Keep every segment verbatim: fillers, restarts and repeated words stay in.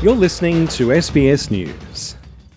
You're listening to S B S News.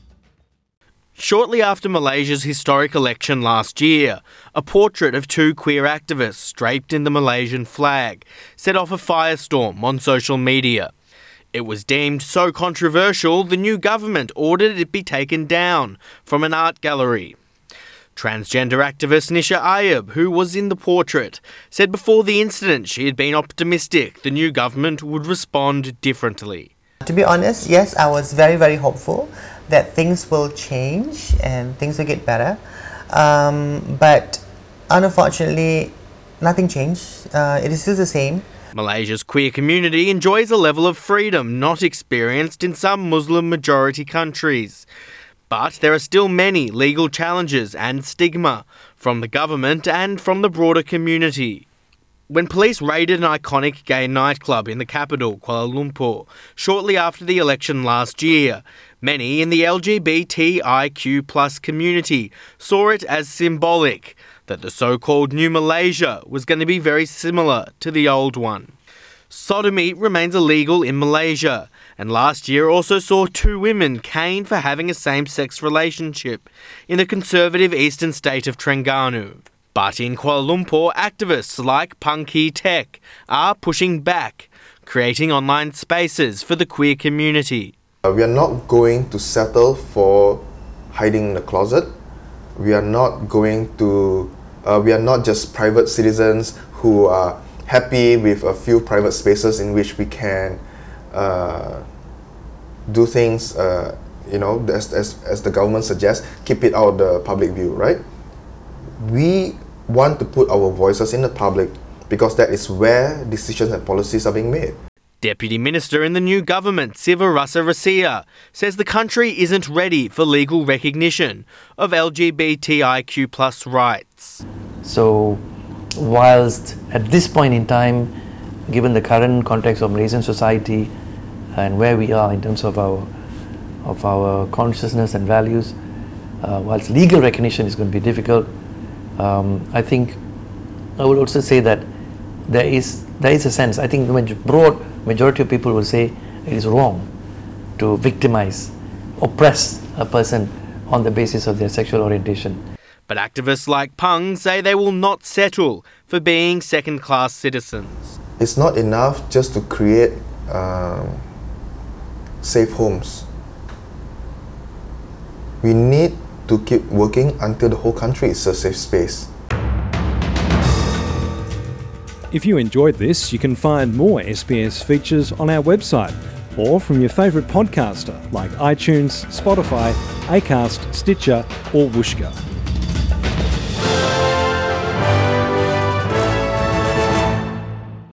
Shortly after Malaysia's historic election last year, a portrait of two queer activists draped in the Malaysian flag set off a firestorm on social media. It was deemed so controversial, the new government ordered it be taken down from an art gallery. Transgender activist Nisha Ayub, who was in the portrait, said before the incident she had been optimistic the new government would respond differently. To be honest, yes, I was very, very hopeful that things will change and things will get better. Um, but unfortunately, nothing changed. Uh, it is still the same. Malaysia's queer community enjoys a level of freedom not experienced in some Muslim-majority countries. But there are still many legal challenges and stigma from the government and from the broader community. When police raided an iconic gay nightclub in the capital, Kuala Lumpur, shortly after the election last year, many in the L G B T I Q plus community saw it as symbolic that the so-called new Malaysia was going to be very similar to the old one. Sodomy remains illegal in Malaysia, and last year also saw two women caned for having a same-sex relationship in the conservative eastern state of Terengganu. But in Kuala Lumpur, activists like Punky Tech are pushing back, creating online spaces for the queer community. Uh, we are not going to settle for hiding in the closet. We are not going to, uh, we are not just private citizens who are happy with a few private spaces in which we can uh, do things, uh, you know, as, as, as the government suggests, keep it out of the public view, right? We want to put our voices in the public because that is where decisions and policies are being made. Deputy Minister in the new government, Siva Rasa Rasia, says the country isn't ready for legal recognition of L G B T I Q plus rights. So, whilst at this point in time, given the current context of Malaysian society and where we are in terms of our of our consciousness and values, uh, whilst legal recognition is going to be difficult, um, I think I would also say that there is there is a sense. I think the broad majority of people will say it is wrong to victimize, oppress a person on the basis of their sexual orientation. But activists like Pung say they will not settle for being second-class citizens. It's not enough just to create um, safe homes. We need to keep working until the whole country is a safe space. If you enjoyed this, you can find more S B S features on our website or from your favourite podcaster like iTunes, Spotify, Acast, Stitcher or Whooshkaa.